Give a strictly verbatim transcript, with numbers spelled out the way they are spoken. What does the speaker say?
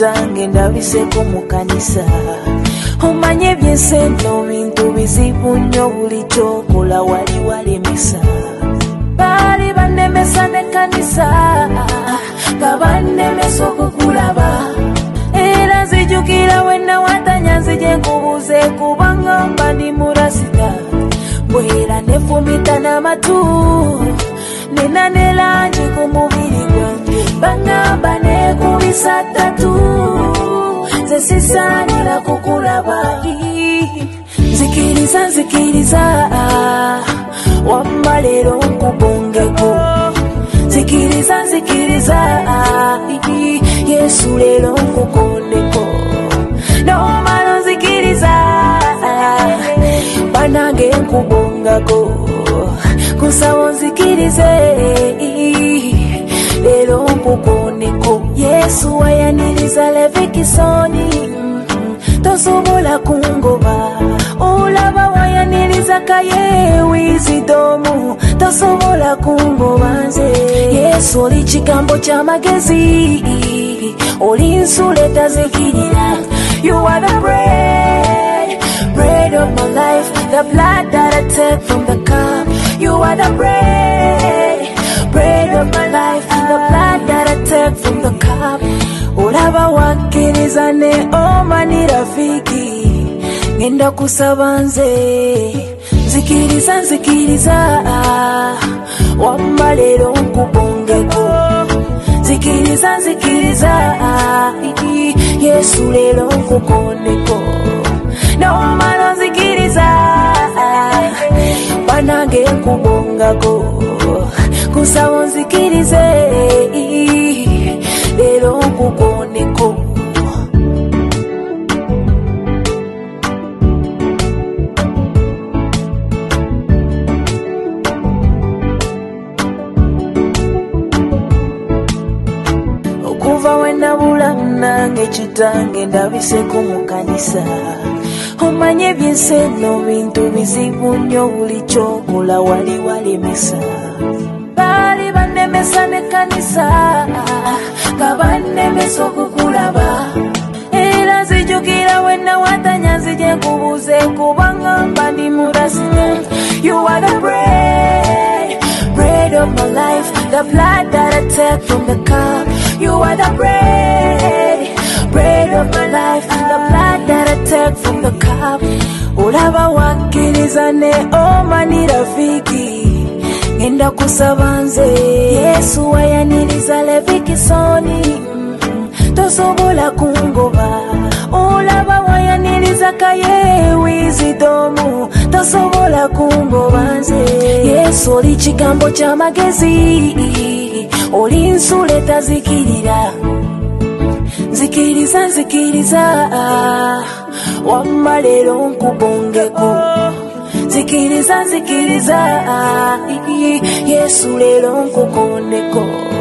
kitange ndabiseko mu kanisa. Omanye byenseno bintu bizibu nnyo buli kyokola wali walemesa. Bali bannemesa ne kanisa nga bannemesa okukulaba. Era nzijukira wenna watanya nzije nkubuze kubanga mba ndi murasita. Bwera nefumita n'amatu nena ne langi ku mubiri gwange. Bangamba nekubisa ttatu nze sisaanira kukulaba. Nzikiriza nzikiriza wamma leero nkubongeko. Nzikiriza nzikiriza Yesu leero nkukondeko. Nomala nzikiriza banange nkubongako. Kusaba nzikirize leero nkukondeko. Yesu wayaniriza Levikisoni tosobola kungoba. Olaba wayaniriza Kaye Wizidomu tosobola kungoba nze. Yesu oli kigambo ky'amagezi, oli nsula etazikirira. You are the bread, bread of my life, the blood that I take from the cup. You are the bread, bread of my life, the blood that I take from the cup. Olaba wakkiriza ne omani rafiki ngenda kusaba nze. Nzikiriza nzikiriza wamma leero nkubongeko. Nzikiriza nzikiriza Yesu leero nkukondeko. Nomala nzikiriza banange nkubongako. Kusaba nzikirize leero nkukondeko. Okuva wenabula nange kitange ndabiseko mu kanisa. Omanye byenseno bintu bizibu nnyo buli kyokola wali walemesa. Bali bannemesa ne kanisa nga bannemesa okukulaba. Era nzijukira wenna watanya nzije nkubuze kubanga mba ndi murasita. You are the bread, bread of my life, the blood that I take from the cup. You are the bread, bread of my life, the blood that I take from the cup. Olaba wakkiriza ne omani rafiki ngenda kusaba nze. Yesu wayaniriza Levikisoni tosobola kungoba. Olaba wayaniriza Kaye Wizidomu tosobola kungoba nze. Yesu oli kigambo ky'amagezi, oli nsula etazikirira. Nzikiriza nzikiriza wamma leero nkubongeko. Nzikiriza nzikiriza Yesu leero nkukondeko.